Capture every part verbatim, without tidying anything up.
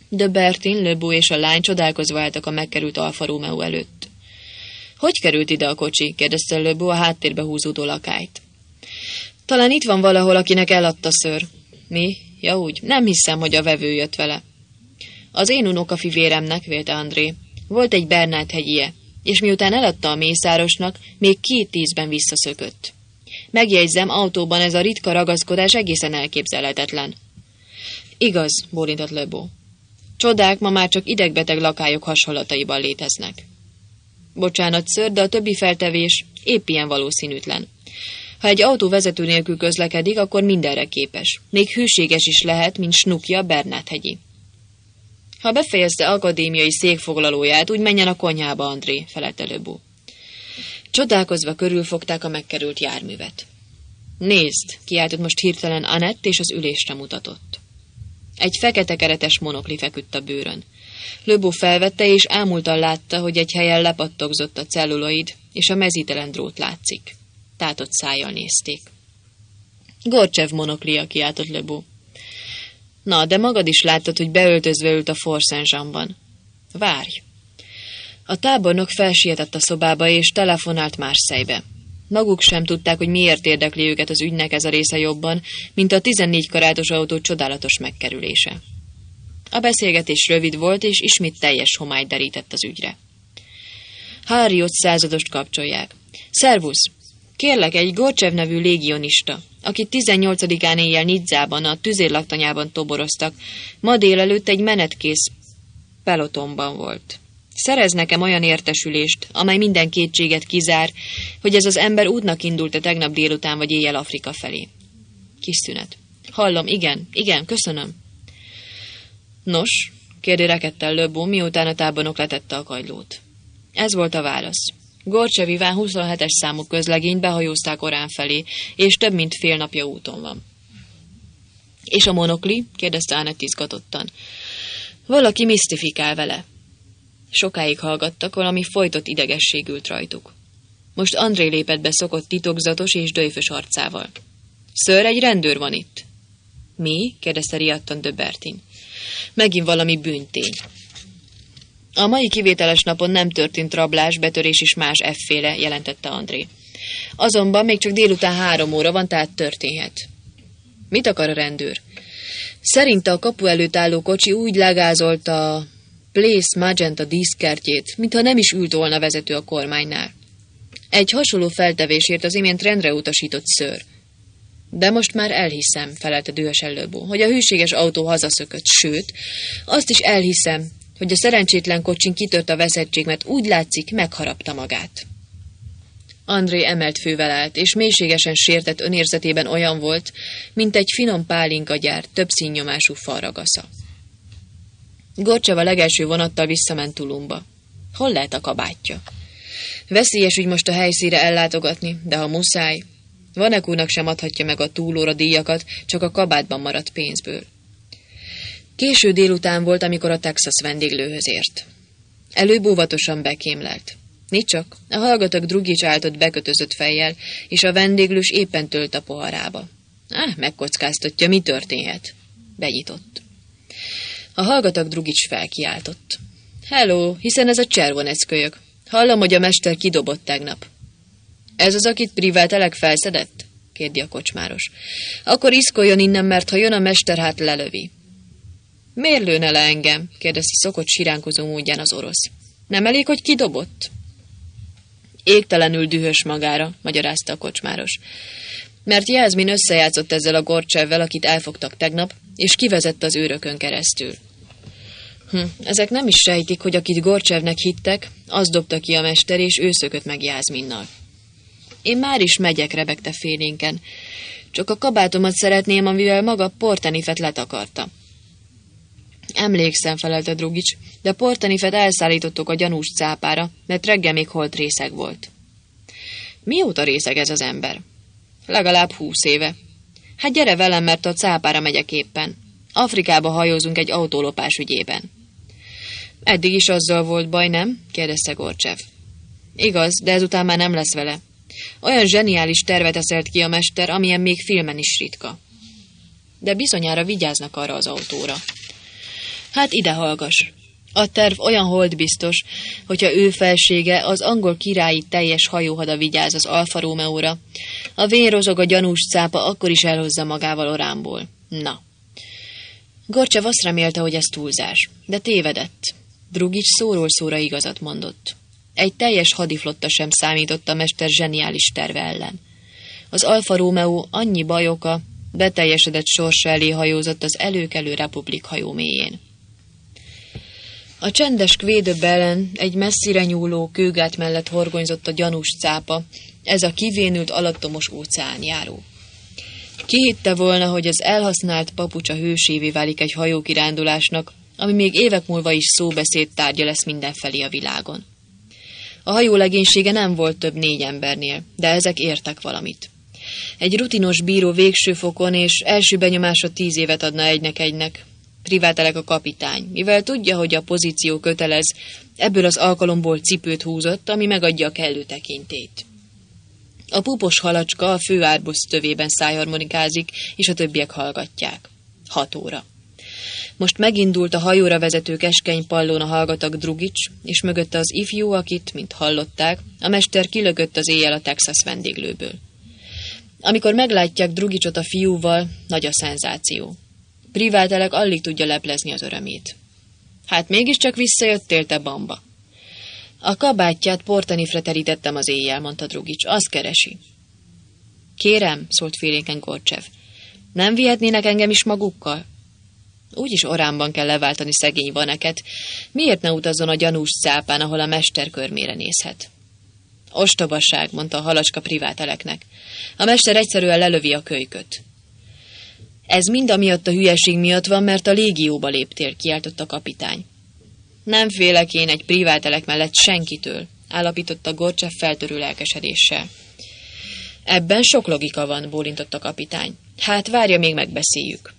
De Bertin, Lebeau és a lány csodálkozva álltak a megkerült Alfa Romeo előtt. Hogy került ide a kocsi? Kérdezte Lebeau a háttérbe húzódó lakályt. Talán itt van valahol, akinek eladta, ször. Mi? Ja úgy, nem hiszem, hogy a vevő jött vele. Az én unokafivéremnek, vélte André, volt egy Bernát hegyie, és miután eladta a mészárosnak, még két tízben visszaszökött. Megjegyzem, autóban ez a ritka ragaszkodás egészen elképzelhetetlen. Igaz, bólintott Lebeau. Csodák ma már csak idegbeteg lakályok hasonlataiban léteznek. Bocsánat, ször, de a többi feltevés épp ilyen valószínűtlen. Ha egy autó vezető nélkül közlekedik, akkor mindenre képes. Még hűséges is lehet, mint Snukja Bernát hegyi. Ha befejezte akadémiai székfoglalóját, úgy menjen a konyhába, André, felelte Lebeau. Csodálkozva körülfogták a megkerült járművet. Nézd, kiáltott most hirtelen Annett, és az ülésre mutatott. Egy fekete keretes monokli feküdt a bőrön. Lebeau felvette, és ámultan látta, hogy egy helyen lepattogzott a celluloid, és a mezítelen drót látszik. Tátott szájjal nézték. Gorcsev monoklia, kiáltott Lebeau. Na, de magad is láttad, hogy beöltözve ült a Fort Saint-Jeanban. Várj! A tábornok felsietett a szobába, és telefonált Marseille-be. Maguk sem tudták, hogy miért érdekli őket az ügynek ez a része jobban, mint a tizennégy karátos autó csodálatos megkerülése. A beszélgetés rövid volt, és ismét teljes homály derített az ügyre. Harriot századost kapcsolják. Szervusz! Kérlek, egy Gorcsev nevű légionista, akit tizennyolcadikán éjjel Nizzában, a tüzérlaktanyában toboroztak, ma délelőtt egy menetkész pelotonban volt. Szerez nekem olyan értesülést, amely minden kétséget kizár, hogy ez az ember útnak indult-e tegnap délután vagy éjjel Afrika felé. Kis szünet. Hallom, igen, igen, köszönöm. Nos, kérdi rekedten Lebeau, miután a tábornok letette a kagylót. Ez volt a válasz. Gorcsev Iván huszonhetes számú közlegényt behajózták Orán felé, és több mint fél napja úton van. És a monokli? Kérdezte Annett izgatottan. Valaki misztifikál vele. Sokáig hallgattak, valami folytott idegesség ült rajtuk. Most André lépett be szokott titokzatos és döjfös arcával. Ször, egy rendőr van itt. Mi? Kérdezte riadtan de Bertin. Megint valami bűntény. A mai kivételes napon nem történt rablás, betörés és más efféle, jelentette André. Azonban még csak délután három óra van, tehát történhet. Mit akar a rendőr? Szerinte a kapu előtt álló kocsi úgy legázolta a Place Magenta díszkertjét, mintha nem is ült volna vezető a kormánynál. Egy hasonló feltevésért az imént rendre utasított ször. De most már elhiszem, felelte dühösen Lebeau, hogy a hűséges autó hazaszökött, sőt, azt is elhiszem, hogy a szerencsétlen kocsin kitört a veszettség, mert úgy látszik, megharapta magát. André emelt fővel állt, és mélységesen sértett önérzetében olyan volt, mint egy finom pálinkagyár, több színnyomású falragasza. Gorcsev a legelső vonattal visszament Tulumba. Hol lehet a kabátja? Veszélyes úgy most a helyszínre ellátogatni, de ha muszáj, Vanek úrnak sem adhatja meg a túlóra díjakat, csak a kabátban maradt pénzből. Késő délután volt, amikor a Texas vendéglőhöz ért. Előbb óvatosan bekémlelt. Nicsak, a hallgatók Drugics áltott bekötözött fejjel, és a vendéglős éppen tölt a poharába. Á, megkockáztatja, mi történhet? Benyitott. A hallgatók Drugics felkiáltott. Hello, hiszen ez a Cservonec kölyök. Hallom, hogy a mester kidobott tegnap. Ez az, akit privátelek felszedett? Kérdi a kocsmáros. Akkor iszkoljon innen, mert ha jön a mester, hát lelövi. Miért lőne le engem? Kérdezte szokott siránkozó módján az orosz. Nem elég, hogy kidobott? Égtelenül dühös magára, magyarázta a kocsmáros. Mert Jászmin összejátszott ezzel a Gorcsevvel, akit elfogtak tegnap, és kivezette az őrökön keresztül. Hm, ezek nem is sejtik, hogy akit Gorcsevnek hittek, az dobta ki a mester, és ő szökött meg Jászminnal. Én már is megyek, rebegte félénken. Csak a kabátomat szeretném, amivel maga Portenifet letakarta. Emlékszem, felelte Drugics, de Portenifet elszállítottuk a gyanús cápára, mert reggel még holt részeg volt. Mióta részeg ez az ember? Legalább húsz éve. Hát gyere velem, mert a cápára megyek éppen. Afrikába hajózunk egy autólopás ügyében. Eddig is azzal volt baj, nem? Kérdezte Gorcsev. Igaz, de ezután már nem lesz vele. Olyan zseniális tervet eszelt ki a mester, amilyen még filmen is ritka. De bizonyára vigyáznak arra az autóra. Hát ide hallgass. A terv olyan holdbiztos, hogyha ő felsége, az angol királyi teljes hajóhada vigyáz az Alfa Rómeóra, a vénrozog a gyanús cápa akkor is elhozza magával Oránból. Na. Gorcsev azt remélte, hogy ez túlzás, de tévedett. Drugics szóról szóra igazat mondott. Egy teljes hadiflotta sem számított a mester zseniális terve ellen. Az Alfa Rómeó annyi bajoka, beteljesedett sorsa elé hajózott az előkelő republik hajó mélyén. A csendes kvédöbben egy messzire nyúló kőgát mellett horgonyzott a gyanús cápa, ez a kivénült alattomos óceánjáró. Ki hitte volna, hogy az elhasznált papucsa hősévé válik egy hajókirándulásnak, ami még évek múlva is szóbeszéd tárgya lesz mindenfelé a világon. A hajó legénysége nem volt több négy embernél, de ezek értek valamit. Egy rutinos bíró végső fokon és első benyomásra tíz évet adna egynek-egynek. Privátelek a kapitány, mivel tudja, hogy a pozíció kötelez, ebből az alkalomból cipőt húzott, ami megadja a kellő tekintét. A pupos halacska a fő árbosz tövében szájharmonikázik, és a többiek hallgatják. Hat óra. Most megindult a hajóra vezető keskeny pallón a hallgatag Drugics, és mögötte az ifjú, akit, mint hallották, a mester kilögött az éjjel a Texas vendéglőből. Amikor meglátják Drugicsot a fiúval, nagy a szenzáció. Privátelek alig tudja leplezni az örömét. Hát mégiscsak visszajöttél, te bamba. A kabátját portanifre terítettem az éjjel, mondta Drugics. Azt keresi. Kérem, szólt félénken Gorcsev. Nem vihetnének engem is magukkal? Úgyis Oránban kell leváltani szegény vaneket. Miért ne utazzon a gyanús cápán, ahol a mester körmére nézhet? Ostobaság, mondta a halacska priváteleknek. A mester egyszerűen lelövi a kölyköt. Ez mind amiatt a hülyeség miatt van, mert a légióba léptél, kiáltott a kapitány. Nem félek én egy privátelek mellett senkitől, állapította Gorcsev feltörő lelkesedéssel. Ebben sok logika van, bólintott a kapitány. Hát várja, még megbeszéljük.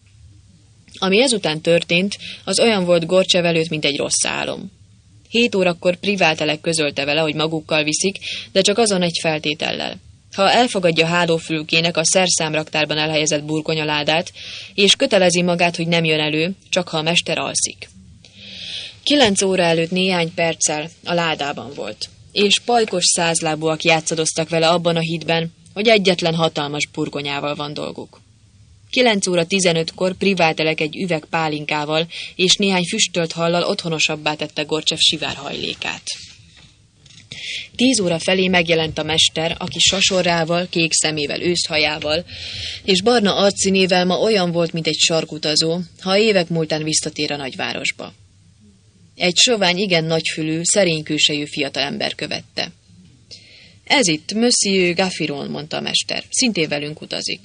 Ami ezután történt, az olyan volt Gorcsev előtt, mint egy rossz álom. Hét órakor privátelek közölte vele, hogy magukkal viszik, de csak azon egy feltétellel. Ha elfogadja hálófülkének a szerszámraktárban elhelyezett burgonyaládát, és kötelezi magát, hogy nem jön elő, csak ha a mester alszik. Kilenc óra előtt néhány perccel a ládában volt, és pajkos százlábúak játszadoztak vele abban a hitben, hogy egyetlen hatalmas burgonyával van dolguk. Kilenc óra tizenötkor privátelek egy üveg pálinkával és néhány füstölt hallal otthonosabbá tette Gorcsev sivárhajlékát. Tíz óra felé megjelent a mester, aki sasorrával, kék szemével, őszhajával, és barna arcszínével ma olyan volt, mint egy sarkutazó, ha évek múltán visszatér a nagyvárosba. Egy sovány, igen nagyfülű, szerény külsejű fiatalember követte. Ez itt, Monsieur Gaffiron, mondta a mester, szintén velünk utazik.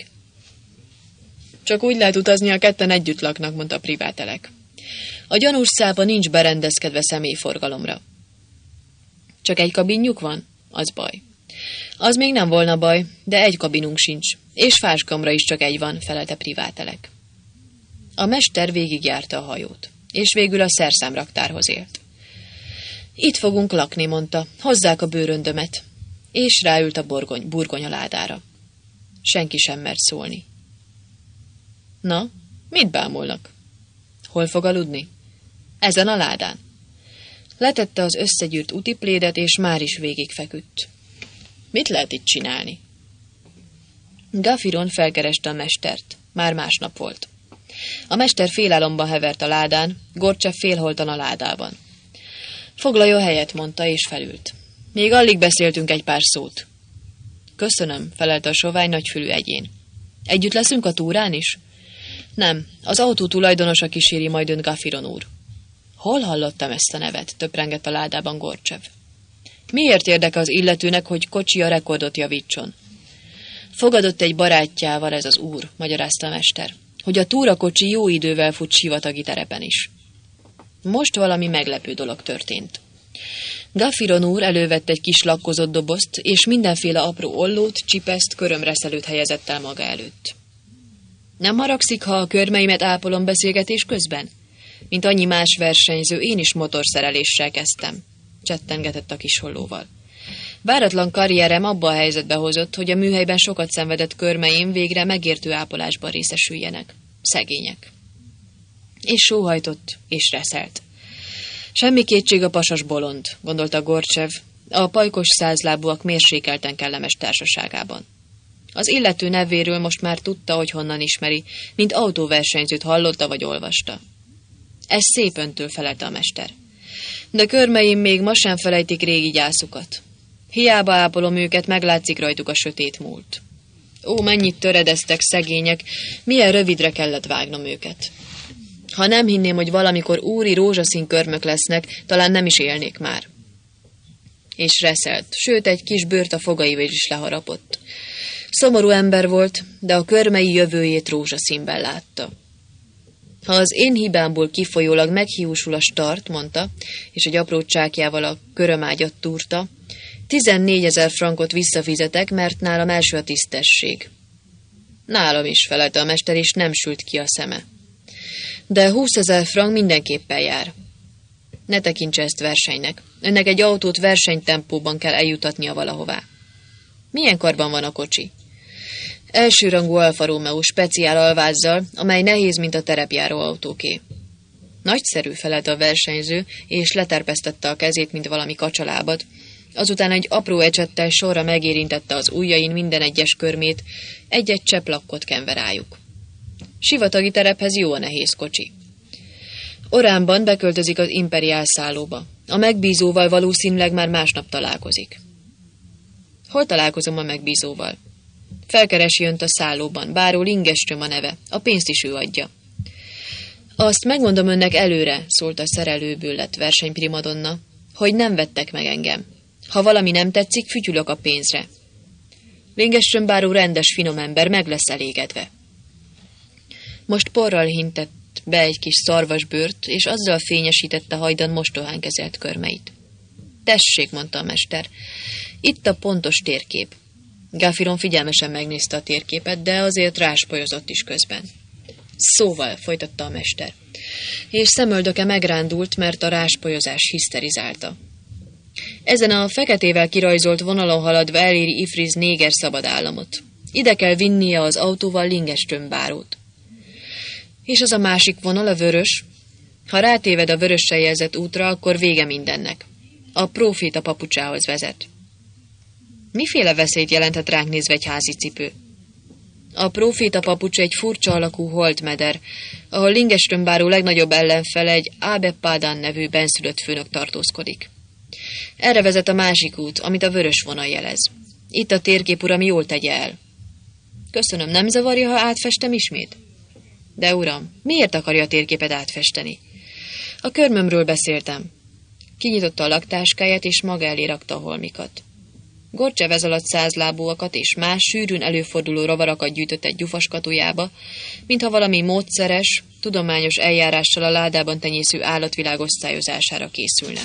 Csak úgy lehet utazni, a ketten együtt laknak, mondta a privátelek. A gyanús szápa nincs berendezkedve személyforgalomra. Csak egy kabinjuk van? Az baj. Az még nem volna baj, de egy kabinunk sincs, és fáskamra is csak egy van, felelte privátelek. A mester végigjárta a hajót, és végül a szerszámraktárhoz ért. Itt fogunk lakni, mondta, hozzák a bőröndömet, és ráült a borgony, burgonyaládára. Senki sem mert szólni. Na, mit bámulnak? Hol fog aludni? Ezen a ládán. Letette az összegyűrt utiplédet, és már is végigfeküdt. Mit lehet itt csinálni? Gaffiron felkereste a mestert. Már másnap volt. A mester félálomban hevert a ládán, Gorcsev félholtan a ládában. Foglaljon helyet, mondta, és felült. Még alig beszéltünk egy pár szót. Köszönöm, felelte a sovány nagyfülű egyén. Együtt leszünk a túrán is? Nem, az autó tulajdonosa kíséri majd önt, Gaffiron úr. Hol hallottam ezt a nevet? Töprengett a ládában Gorcsev. Miért érdeke az illetőnek, hogy kocsi a rekordot javítson? Fogadott egy barátjával ez az úr, magyarázta a mester, hogy a túrakocsi jó idővel fut sivatagi terepen is. Most valami meglepő dolog történt. Gaffiron úr elővette egy kis lakkozott dobozt, és mindenféle apró ollót, csipeszt, körömreszelőt helyezett el maga előtt. Nem haragszik, ha a körmeimet ápolom beszélgetés közben? Mint annyi más versenyző, én is motorszereléssel kezdtem, csettengetett a kis hollóval. Váratlan karrierem abba a helyzetbe hozott, hogy a műhelyben sokat szenvedett körmeim végre megértő ápolásban részesüljenek. Szegények. És sóhajtott, és reszelt. Semmi kétség, a pasas bolond, gondolta Gorcsev, a pajkos százlábúak mérsékelten kellemes társaságában. Az illető nevéről most már tudta, hogy honnan ismeri, mint autóversenyzőt hallotta vagy olvasta. Ez szép öntől, felelte a mester. De körmeim még ma sem felejtik régi gyászukat. Hiába ápolom őket, meglátszik rajtuk a sötét múlt. Ó, mennyit töredeztek, szegények, milyen rövidre kellett vágnom őket. Ha nem hinném, hogy valamikor úri rózsaszín körmök lesznek, talán nem is élnék már. És reszelt, sőt egy kis bőrt a fogaival is leharapott. Szomorú ember volt, de a körmei jövőjét rózsaszínben látta. Ha az én hibámból kifolyólag meghiúsul a start, mondta, és egy apró csákjával a körömágyat túrta, tizennégyezer frankot visszafizetek, mert nálam első a tisztesség. Nálam is, felelte a mester, és nem sült ki a szeme. De húszezer frank mindenképpen jár. Ne tekintse ezt versenynek. Önnek egy autót versenytempóban kell eljutatnia valahová. Milyen karban van a kocsi? Elsőrangú Alfa Romeo speciál alvázzal, amely nehéz, mint a terepjáró autóké. Nagyszerű, felelte a versenyző, és leterpesztette a kezét, mint valami kacsalábat. Azután egy apró ecsettel sorra megérintette az ujjain minden egyes körmét, egy-egy csepp lakkot kenve rájuk. Sivatagi terephez jó a nehéz kocsi. Oránban beköltözik az Imperiál szállóba. A megbízóval valószínűleg már másnap találkozik. Hol találkozom a megbízóval? Felkeresi önt a szállóban, báró Lingeström a neve, a pénzt is ő adja. Azt megmondom önnek előre, szólt a szerelőből lett versenyprimadonna, hogy nem vettek meg engem. Ha valami nem tetszik, fütyülök a pénzre. Lingeström báró rendes, finom ember, meg lesz elégedve. Most porral hintett be egy kis szarvasbőrt, és azzal fényesítette hajdan mostohán kezelt körmeit. Tessék, mondta a mester, itt a pontos térkép. Gáfiron figyelmesen megnézte a térképet, de azért ráspolyozott is közben. Szóval, folytatta a mester, és szemöldöke megrándult, mert a ráspolyozás hiszterizálta. Ezen a feketével kirajzolt vonalon haladva eléri Ifriz néger szabadállamot. Ide kell vinnie az autóval Lingeström bárót. És az a másik vonal, a vörös. Ha rátéved a vörössel jelzett útra, akkor vége mindennek. A próféta papucsához vezet. Miféle veszélyt jelenthet ránk nézve egy házi cipő? A próféta papucs egy furcsa alakú holtmeder, ahol Lingeström báró legnagyobb ellenfele egy Ábe Pádán nevű benszülött főnök tartózkodik. Erre vezet a másik út, amit a vörös vonal jelez. Itt a térkép, uram, jól tegye el. Köszönöm, nem zavarja, ha átfestem ismét? De uram, miért akarja a térképet átfesteni? A körmömről beszéltem. Kinyitotta a laktáskáját, és maga elé rakta a holmikat. Gorcsev ez alatt százlábúakat és más sűrűn előforduló ravarakat gyűjtött egy gyufaskatujába, mintha valami módszeres, tudományos eljárással a ládában tenyésző állatvilág osztályozására készülne.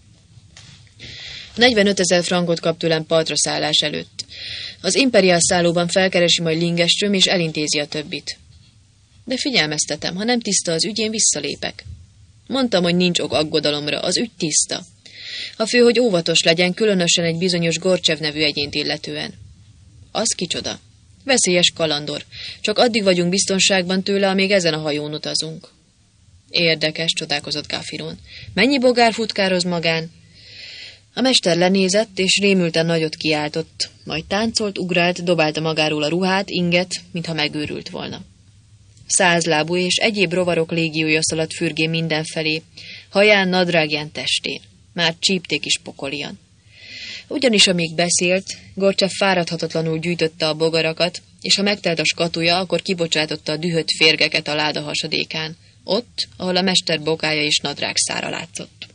negyvenötezer frankot kap tőlem partra szállás előtt. Az Imperiál szállóban felkeresi majd Lingeström, és elintézi a többit. De figyelmeztetem, ha nem tiszta az ügy, én visszalépek. Mondtam, hogy nincs ok aggodalomra, az ügy tiszta. A fő, hogy óvatos legyen, különösen egy bizonyos Gorcsev nevű egyént illetően. Az kicsoda? Veszélyes kalandor. Csak addig vagyunk biztonságban tőle, amíg ezen a hajón utazunk. Érdekes, csodálkozott Gáfiron. Mennyi bogár futkároz magán? A mester lenézett, és rémülten nagyot kiáltott, majd táncolt, ugrált, dobálta magáról a ruhát, inget, mintha megőrült volna. Százlábú és egyéb rovarok légiója szaladt fürgén mindenfelé, haján, nadrágján, testén. Már csípték is pokolian. Ugyanis amíg beszélt, Gorcsev fáradhatatlanul gyűjtötte a bogarakat, és ha megtelt a skatuja, akkor kibocsátotta a dühött férgeket a láda hasadékán, ott, ahol a mester bokája és nadrágszára látszott.